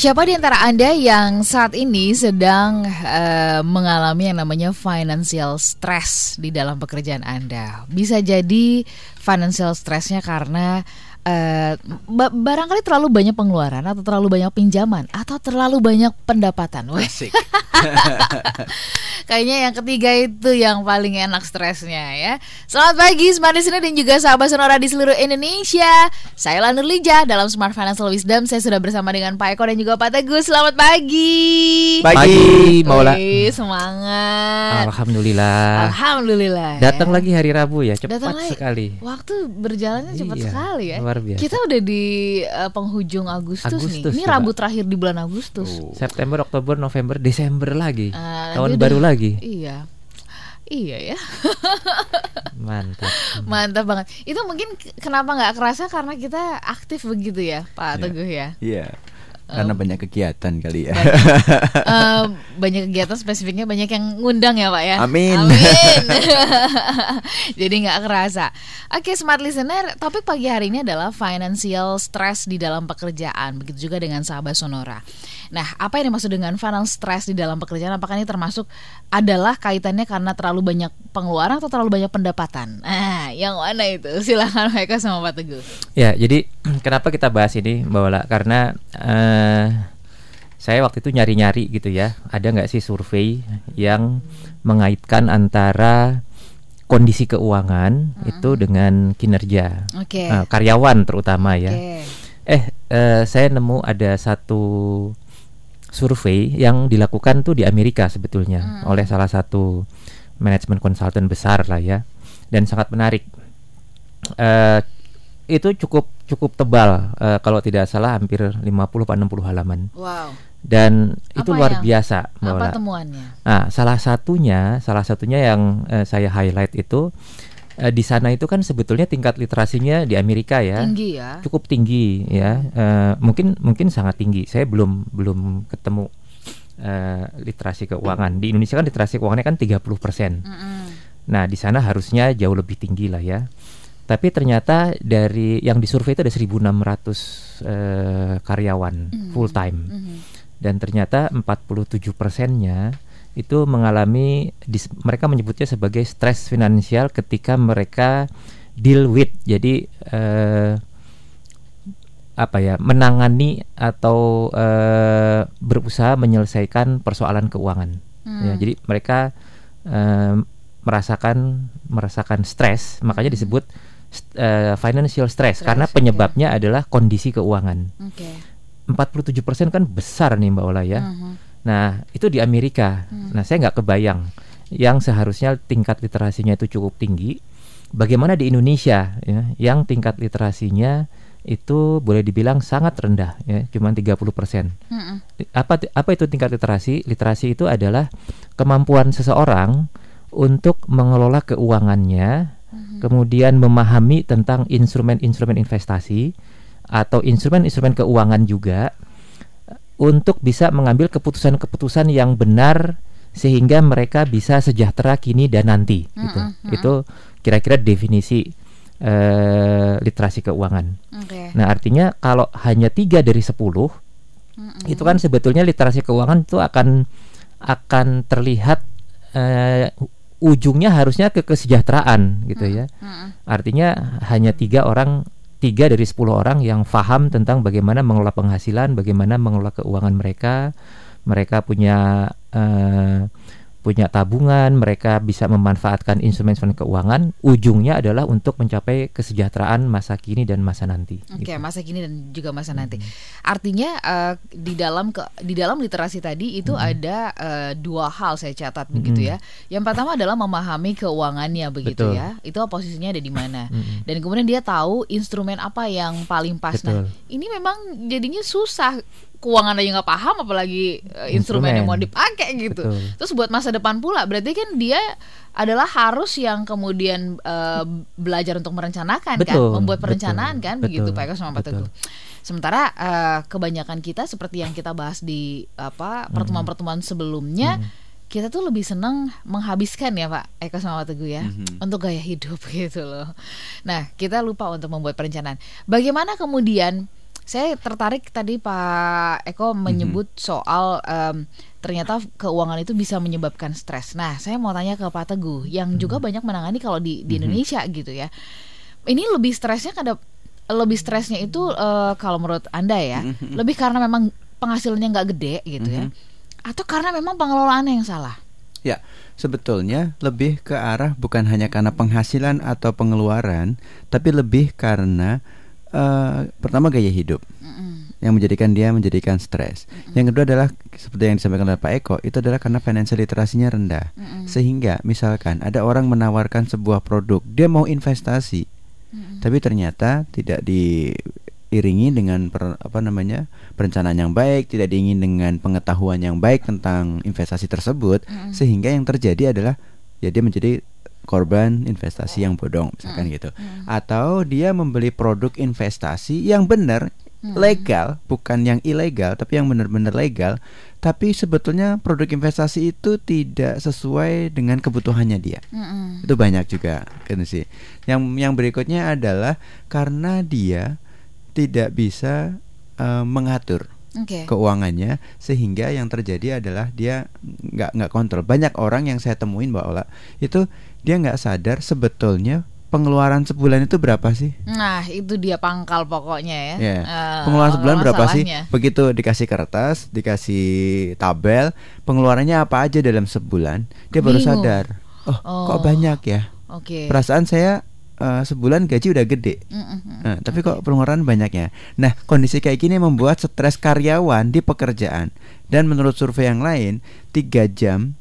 Siapa di antara Anda yang saat ini sedang mengalami yang namanya financial stress di dalam pekerjaan Anda? Bisa jadi financial stressnya karena barangkali terlalu banyak pengeluaran atau terlalu banyak pinjaman atau terlalu banyak pendapatan. Asik. Kayaknya yang ketiga itu yang paling enak stresnya ya. Selamat pagi Smart Listener dan juga sahabat Sonora di seluruh Indonesia. Saya Lana Nurlija dalam Smart Financial Wisdom. Saya sudah bersama dengan Pak Eko dan juga Pak Teguh. Selamat pagi. Pagi, Maula. Semangat. Alhamdulillah. Datang lagi hari Rabu ya, cepat sekali. Waktu berjalannya cepat sekali ya. Luar biasa. Kita udah di penghujung Agustus nih. Ini Rabu terakhir di bulan Agustus. September, Oktober, November, Desember lagi. Tahun baru lagi. Iya ya. Mantap banget. Itu mungkin kenapa nggak kerasa karena kita aktif begitu ya Pak Teguh ya. Iya. Karena banyak kegiatan kali ya. Banyak kegiatan, spesifiknya banyak yang ngundang ya Pak ya. Amin. Jadi nggak kerasa. Oke, Smart Listener, topik pagi hari ini adalah financial stress di dalam pekerjaan. Begitu juga dengan sahabat Sonora. Nah, apa yang dimaksud dengan financial stress di dalam pekerjaan? Apakah ini termasuk adalah kaitannya karena terlalu banyak pengeluaran atau terlalu banyak pendapatan? Yang mana itu? Silakan Eka sama Pak Teguh. Ya, jadi kenapa kita bahas ini Mbak Ola? Karena saya waktu itu nyari-nyari gitu ya, ada nggak sih survei yang mengaitkan antara kondisi keuangan itu dengan kinerja karyawan terutama ya. Saya nemu ada satu survei yang dilakukan tuh di Amerika sebetulnya oleh salah satu manajemen konsultan besar lah ya, dan sangat menarik. Itu cukup tebal, kalau tidak salah hampir 50-60 halaman. Wow. Dan itu luar biasa. Apa temuannya? Nah, salah satunya yang saya highlight itu di sana itu kan sebetulnya tingkat literasinya di Amerika ya, tinggi ya, cukup tinggi ya. Mungkin sangat tinggi. Saya belum ketemu literasi keuangan. Di Indonesia kan literasi keuangannya kan 30%. Nah, di sana harusnya jauh lebih tinggi lah ya. Tapi ternyata dari yang disurvei itu ada 1.600 karyawan full time. Dan ternyata 47%-nya itu mengalami, mereka menyebutnya sebagai stres finansial ketika mereka deal with, jadi menangani atau berusaha menyelesaikan persoalan keuangan. Ya, jadi mereka merasakan stres, makanya disebut financial stress karena penyebabnya adalah kondisi keuangan. 47% kan besar nih Mbak Ola ya. Nah, itu di Amerika. Nah, saya nggak kebayang yang seharusnya tingkat literasinya itu cukup tinggi. Bagaimana di Indonesia ya, yang tingkat literasinya itu boleh dibilang sangat rendah ya, cuma 30%. Apa itu tingkat literasi? Literasi itu adalah kemampuan seseorang untuk mengelola keuangannya, kemudian memahami tentang instrumen-instrumen investasi atau instrumen-instrumen keuangan juga, untuk bisa mengambil keputusan-keputusan yang benar sehingga mereka bisa sejahtera kini dan nanti. Itu kira-kira definisi literasi keuangan. Nah, artinya kalau hanya 3 dari 10 itu kan sebetulnya literasi keuangan itu akan terlihat ujungnya harusnya ke kesejahteraan gitu ya. Artinya hanya 3 dari 10 orang yang paham tentang bagaimana mengelola penghasilan, bagaimana mengelola keuangan mereka. Mereka punya tabungan, mereka bisa memanfaatkan instrumen-instrumen keuangan. Ujungnya adalah untuk mencapai kesejahteraan masa kini dan masa nanti. Gitu. Masa kini dan juga masa nanti. Artinya di dalam literasi tadi itu ada 2 hal saya catat begitu ya. Yang pertama adalah memahami keuangannya begitu. Betul. Ya. Itu posisinya ada di mana. Dan kemudian dia tahu instrumen apa yang paling pas. Betul. Nah, ini memang jadinya susah. Keuangan aja nggak paham, apalagi instrumen yang mau dipakai gitu. Betul. Terus buat masa depan pula, berarti kan dia adalah harus yang kemudian belajar untuk merencanakan. Betul. Kan, membuat perencanaan. Betul. Kan, begitu Pak Eko sama Pak Teguh. Sementara kebanyakan kita seperti yang kita bahas di pertemuan-pertemuan sebelumnya, kita tuh lebih senang menghabiskan ya Pak Eko sama Pak Teguh ya, untuk gaya hidup gitu loh. Nah, kita lupa untuk membuat perencanaan. Bagaimana kemudian Saya tertarik tadi Pak Eko menyebut soal ternyata keuangan itu bisa menyebabkan stres. Nah, saya mau tanya ke Pak Teguh yang juga banyak menangani kalau di Indonesia gitu ya. Ini lebih stresnya itu kalau menurut Anda ya, lebih karena memang penghasilannya nggak gede gitu ya, atau karena memang pengelolaannya yang salah? Ya, sebetulnya lebih ke arah bukan hanya karena penghasilan atau pengeluaran, tapi lebih karena pertama gaya hidup yang menjadikan stres. Yang kedua adalah seperti yang disampaikan oleh Pak Eko, itu adalah karena financial literasinya rendah. Sehingga misalkan ada orang menawarkan sebuah produk, dia mau investasi, tapi ternyata tidak diiringi dengan perencanaan yang baik, tidak diiringi dengan pengetahuan yang baik tentang investasi tersebut, sehingga yang terjadi adalah ya dia menjadi korban investasi yang bodong misalkan gitu. Atau dia membeli produk investasi yang benar, legal, bukan yang ilegal, tapi yang benar-benar legal, tapi sebetulnya produk investasi itu tidak sesuai dengan kebutuhannya dia. Itu banyak juga kan sih. Yang berikutnya adalah karena dia tidak bisa mengatur keuangannya, sehingga yang terjadi adalah dia nggak kontrol. Banyak orang yang saya temuin Mbak Ola, itu dia nggak sadar sebetulnya pengeluaran sebulan itu berapa sih? Nah, itu dia pangkal pokoknya ya. Pengeluaran sebulan berapa sih? Begitu dikasih kertas, dikasih tabel, pengeluarannya apa aja dalam sebulan, dia baru sadar. Kok banyak ya? Perasaan saya sebulan gaji udah gede, tapi kok pengeluaran banyaknya. Nah, kondisi kayak gini membuat stres karyawan di pekerjaan. Dan menurut survei yang lain, 3 jam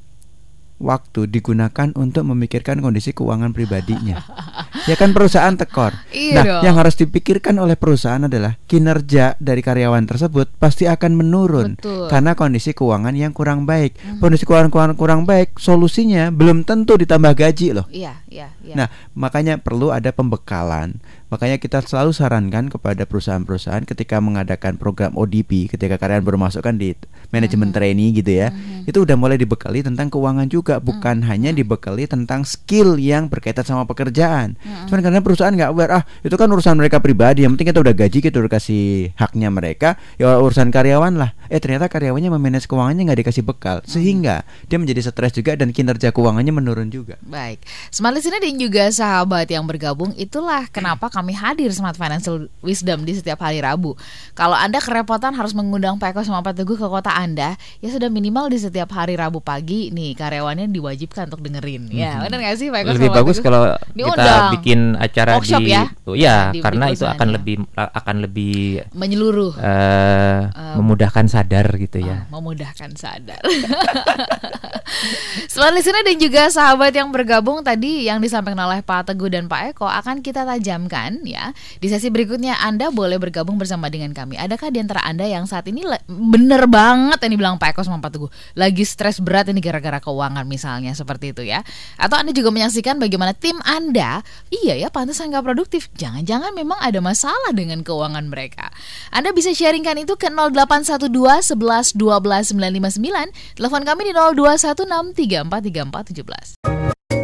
waktu digunakan untuk memikirkan kondisi keuangan pribadinya. Ya kan perusahaan tekor. Nah, yang harus dipikirkan oleh perusahaan adalah kinerja dari karyawan tersebut pasti akan menurun. Karena kondisi keuangan yang kurang baik. Kondisi keuangan kurang baik, solusinya belum tentu ditambah gaji loh. Nah, makanya perlu ada pembekalan. Makanya kita selalu sarankan kepada perusahaan-perusahaan ketika mengadakan program ODP, ketika karyawan baru masuk kan di manajemen trainee gitu ya, itu udah mulai dibekali tentang keuangan juga, bukan hanya dibekali tentang skill yang berkaitan sama pekerjaan. Cuman karena perusahaan nggak aware, itu kan urusan mereka pribadi, yang penting kita udah gaji, kita udah kasih haknya mereka, ya urusan karyawan lah. Ternyata karyawannya memanage keuangannya nggak dikasih bekal, sehingga dia menjadi stres juga dan kinerja keuangannya menurun juga. Baik, Smart Listener dan juga sahabat yang bergabung, itulah kenapa kami hadir Smart Financial Wisdom di setiap hari Rabu. Kalau Anda kerepotan harus mengundang Pak Eko sama Pak Teguh ke kota Anda, ya sudah minimal di setiap hari Rabu pagi nih karyawannya diwajibkan untuk dengerin. Ya, benar nggak sih Pak Eko? Lebih bagus Teguh? Kalau diundang. Kita bikin acara workshop di karena itu akan lebih menyeluruh, memudahkan sadar gitu ya. Memudahkan sadar. Smart Listener dan juga sahabat yang bergabung tadi yang disampaikan oleh Pak Teguh dan Pak Eko akan kita tajamkan ya. Di sesi berikutnya Anda boleh bergabung bersama dengan kami. Adakah di antara Anda yang saat ini bener banget yang dibilang Pak Eko sama Pak Teguh, lagi stres berat ini gara-gara keuangan misalnya, seperti itu ya. Atau Anda juga menyaksikan bagaimana tim Anda, iya ya pantesan gak produktif, jangan-jangan memang ada masalah dengan keuangan mereka. Anda bisa sharingkan itu ke 0812 11 12 959. Telepon kami di 0216 3434 17.